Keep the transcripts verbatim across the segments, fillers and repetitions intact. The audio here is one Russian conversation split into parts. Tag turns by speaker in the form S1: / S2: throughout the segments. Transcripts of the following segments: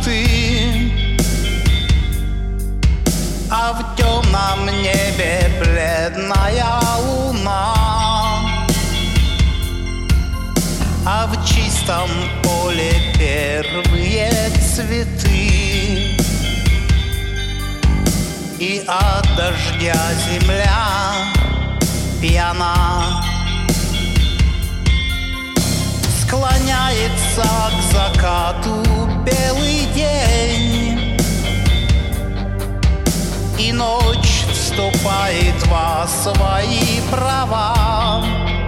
S1: ты, а в темном небе бледная луна, а в чистом поле первые цветы, и от дождя земля пьяна склоняется к закату белый день, и ночь вступает во свои права,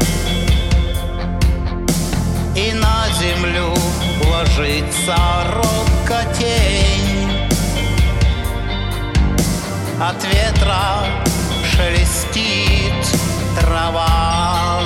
S1: и на землю ложится робко тень. От ветра шелестит трава.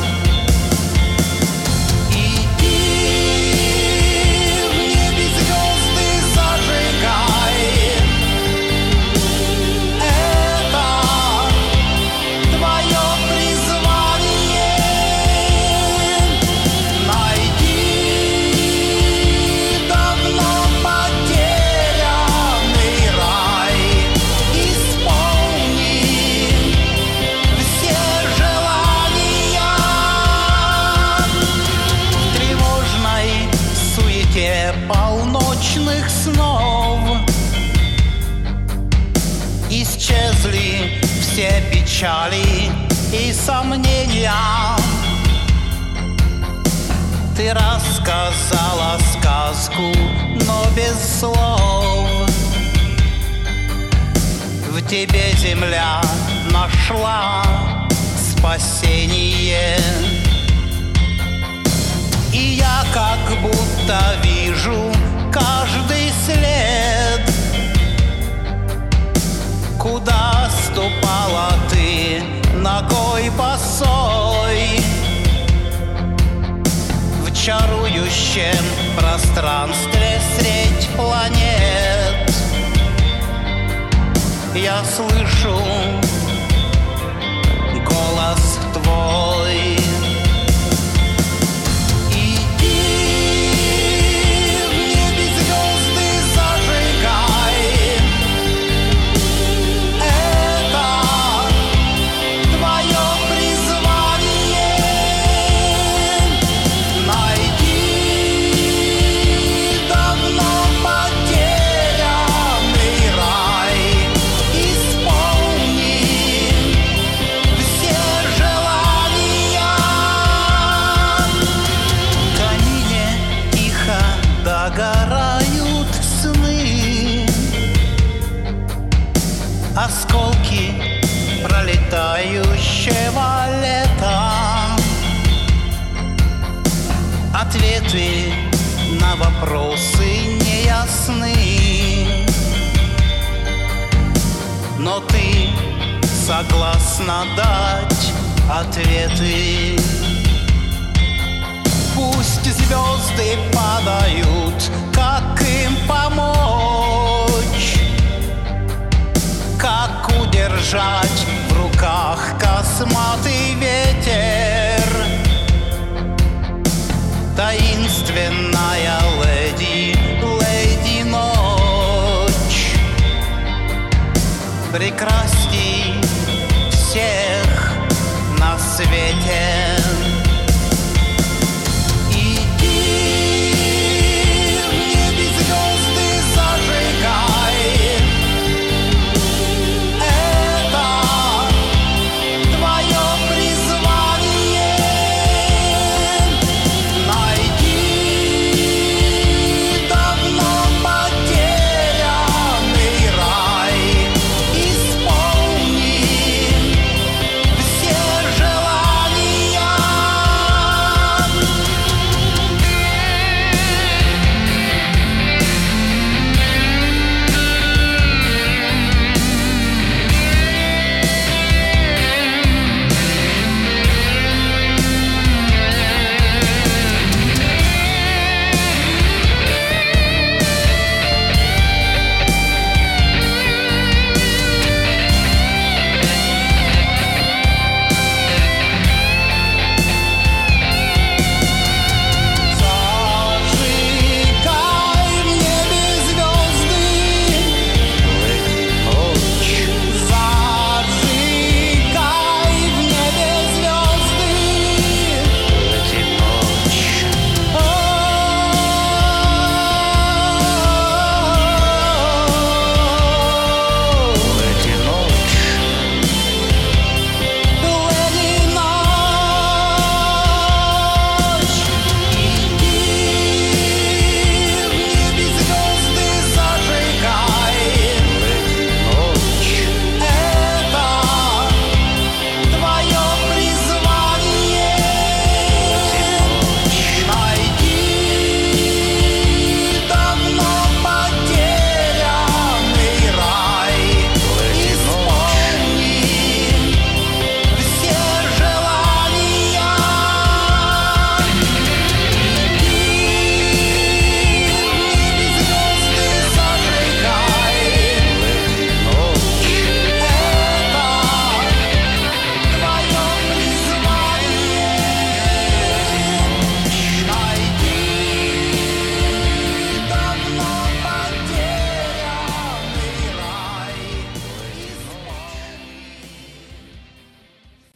S1: Полночных снов исчезли все печали и сомнения. Ты рассказала сказку, но без слов. В тебе земля нашла спасение, и я как будто вижу каждый след, куда ступала ты ногой босой. В чарующем пространстве средь планет я слышу голос твой. Догорают сны, осколки пролетающего лета, ответы на вопросы неясны, но ты согласна дать ответы. Пусть звезды падают, как им помочь, как удержать в руках косматый